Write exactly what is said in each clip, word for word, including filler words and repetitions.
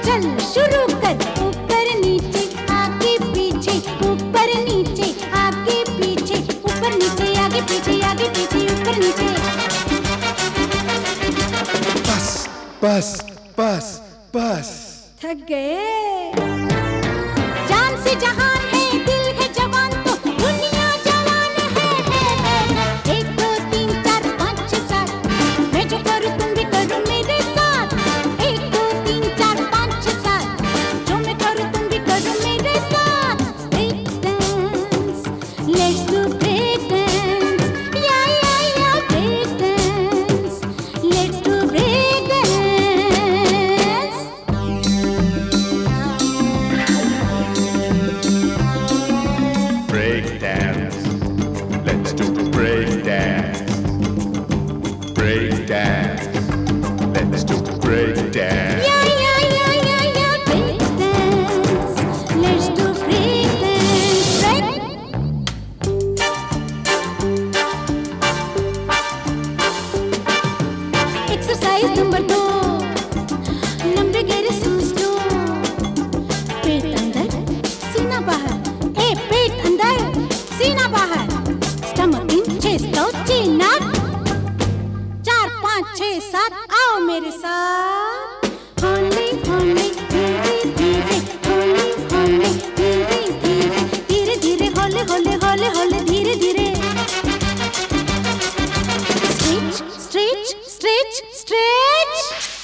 चल शुरू कर। ऊपर नीचे आगे पीछे, ऊपर नीचे आगे पीछे, ऊपर नीचे आगे पीछे, आगे पीछे ऊपर नीचे। बस बस बस बस। थक गए। जान से जहान है, दिल है जवान, तो दुनिया जवान है, है, है। एक दो तीन चार पाँच छह सात, मैं जो करूँ तुम भी करो मेरे साथ। एक दो तीन चार पाँच छह सात, जो मैं करूँ तुम भी करो मेरे साथ। Break dance, let's do break dance, या या या break dance, let's do break dance. Break dance, let's do break dance. Break dance, let's do break dance. Yeah, yeah, yeah, yeah, yeah, break dance. Let's do break dance. Break. Exercise number दो, लंबे गहरे सांस लो। पेट अंदर, सीना बाहर। ए पेट अंदर, सीना बाहर। Stomach in, chest out, chin up. चार पाँच छः सात, आओ मेरे साथ। होले होले धीरे धीरे, होले होले धीरे धीरे, धीरे धीरे होले होले होले होले धीरे धीरे। Stretch stretch stretch stretch.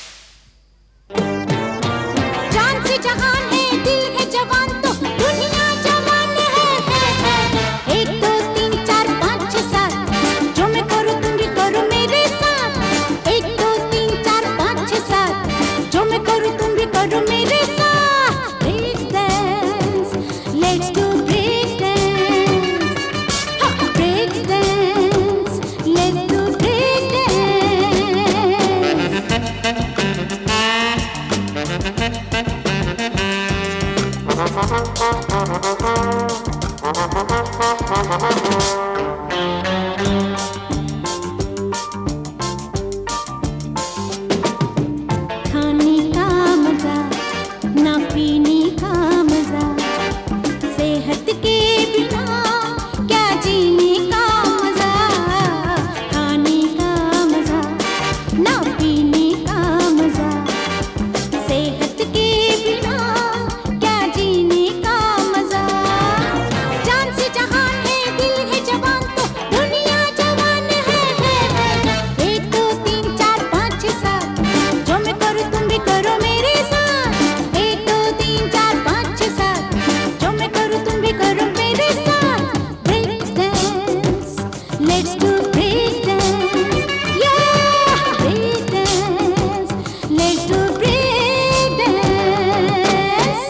जान से जहान है, दिल है जवान, तो दुनिया जवान है, है, है। एक दो तीन चार पाँच छः सात, जो मैं करूँ तुम भी करो मेरे साथ। एक दो तीन चार पाँच छः सात, जो मैं करूँ तुम भी करो मेरे साथ। Break dance, let's do break dance. Break dance, let's do break dance. खाने का मजा, ना पीने का मजा, सेहत के बिना क्या जीने का मजा। खाने का मजा, ना पीने का मजा, सेहत के बिना क्या जीने का मजा। जान से जहान है, दिल है जवान, तो दुनिया जवान है, है, है। एक दो तीन चार पाँच छः सात, जो मैं करूँ तुम भी करो मेरे साथ। एक दो तीन चार पाँच छः सात, जो मैं करूँ तुम भी करो मेरे साथ। Break dance, let's do break dance, या break dance, let's do break dance.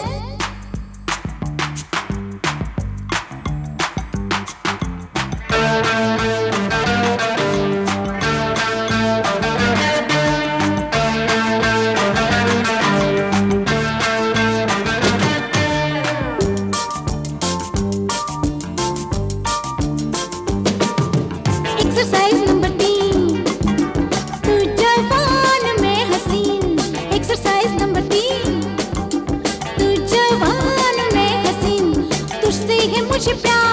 Exercise number तीन, तू जवान में हसीन। एक्सरसाइज नंबर तीन, तू जवान में हसीन, तुझसे है मुझे प्यार।